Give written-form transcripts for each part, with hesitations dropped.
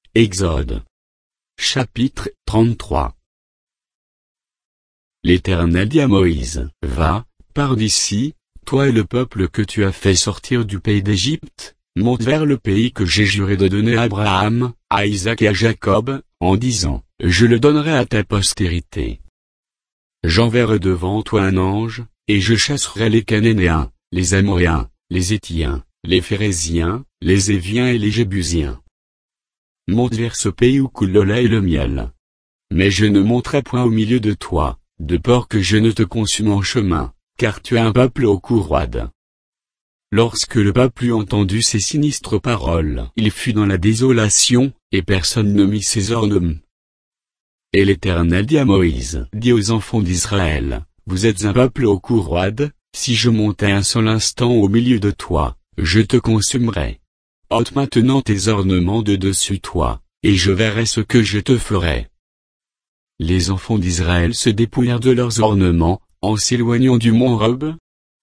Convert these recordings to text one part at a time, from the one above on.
Exode. Chapitre 33. L'Éternel dit à Moïse, Va, pars d'ici, toi et le peuple que tu as fait sortir du pays d'Égypte, monte vers le pays que j'ai juré de donner à Abraham, à Isaac et à Jacob, en disant, je le donnerai à ta postérité. J'enverrai devant toi un ange, et je chasserai les Cananéens, les Amoréens, les Héthiens, les Phéréziens, les Éviens et les Jébusiens. Monte vers ce pays où coule le lait et le miel. Mais je ne monterai point au milieu de toi, de peur que je ne te consume en chemin, car tu es un peuple au cou roide. Lorsque le peuple eut entendu ces sinistres paroles, il fut dans la désolation, et personne ne mit ses ornements. Et l'Éternel dit à Moïse, dis aux enfants d'Israël, vous êtes un peuple au cou roide, si je montais un seul instant au milieu de toi, je te consumerai. Ôte maintenant tes ornements de dessus toi, et je verrai ce que je te ferai. Les enfants d'Israël se dépouillèrent de leurs ornements, en s'éloignant du mont Horeb.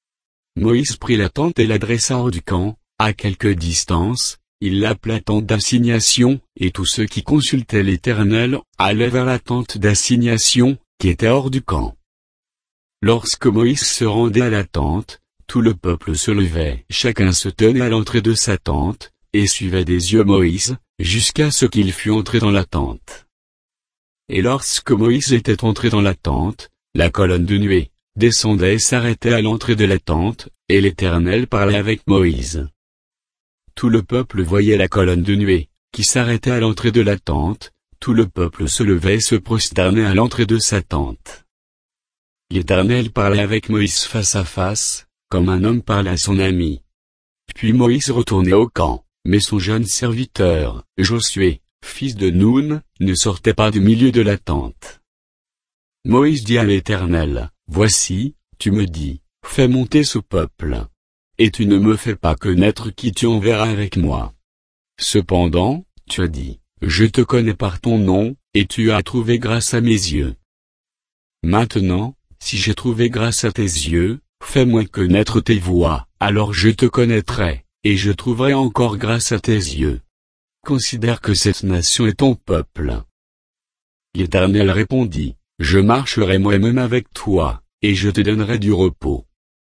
Moïse prit la tente et la dressa hors du camp, à quelque distance, il l'appela tente d'assignation, et tous ceux qui consultaient l'Éternel, allaient vers la tente d'assignation, qui était hors du camp. Lorsque Moïse se rendait à la tente, tout le peuple se levait. Chacun se tenait à l'entrée de sa tente, et suivait des yeux Moïse, jusqu'à ce qu'il fût entré dans la tente. Et lorsque Moïse était entré dans la tente, la colonne de nuée descendait et s'arrêtait à l'entrée de la tente, et l'Éternel parlait avec Moïse. Tout le peuple voyait la colonne de nuée, qui s'arrêtait à l'entrée de la tente, tout le peuple se levait et se prosternait à l'entrée de sa tente. L'Éternel parlait avec Moïse face à face, comme un homme parle à son ami. Puis Moïse retournait au camp, mais son jeune serviteur, Josué, fils de Noun, ne sortait pas du milieu de la tente. Moïse dit à l'Éternel, voici, tu me dis, fais monter ce peuple. Et tu ne me fais pas connaître qui tu enverras avec moi. Cependant, tu as dit, je te connais par ton nom, et tu as trouvé grâce à mes yeux. Maintenant, si j'ai trouvé grâce à tes yeux, fais-moi connaître tes voies, alors je te connaîtrai, et je trouverai encore grâce à tes yeux. Considère que cette nation est ton peuple. L'Éternel répondit, je marcherai moi-même avec toi, et je te donnerai du repos.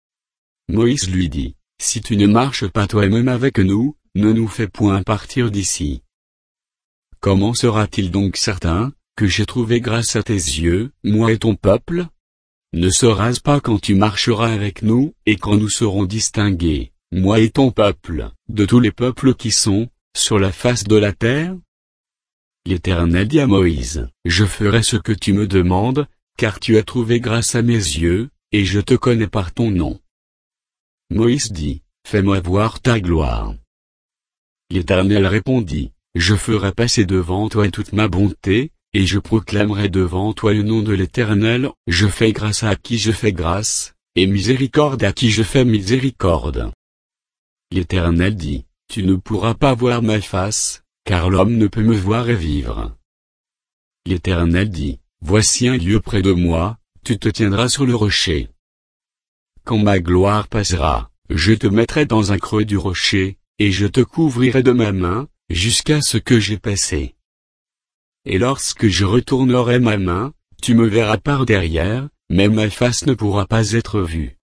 Moïse lui dit, si tu ne marches pas toi-même avec nous, ne nous fais point partir d'ici. Comment sera-t-il donc certain, que j'ai trouvé grâce à tes yeux, moi et ton peuple? Ne sera-ce pas quand tu marcheras avec nous, et quand nous serons distingués, moi et ton peuple, de tous les peuples qui sont, sur la face de la terre? L'Éternel dit à Moïse, je ferai ce que tu me demandes, car tu as trouvé grâce à mes yeux, et je te connais par ton nom. Moïse dit, fais-moi voir ta gloire. L'Éternel répondit, je ferai passer devant toi toute ma bonté, et je proclamerai devant toi le nom de l'Éternel, je fais grâce à qui je fais grâce, et miséricorde à qui je fais miséricorde. L'Éternel dit, tu ne pourras pas voir ma face, car l'homme ne peut me voir et vivre. L'Éternel dit, voici un lieu près de moi, tu te tiendras sur le rocher. Quand ma gloire passera, je te mettrai dans un creux du rocher, et je te couvrirai de ma main, jusqu'à ce que j'aie passé. Et lorsque je retournerai ma main, tu me verras par derrière, mais ma face ne pourra pas être vue.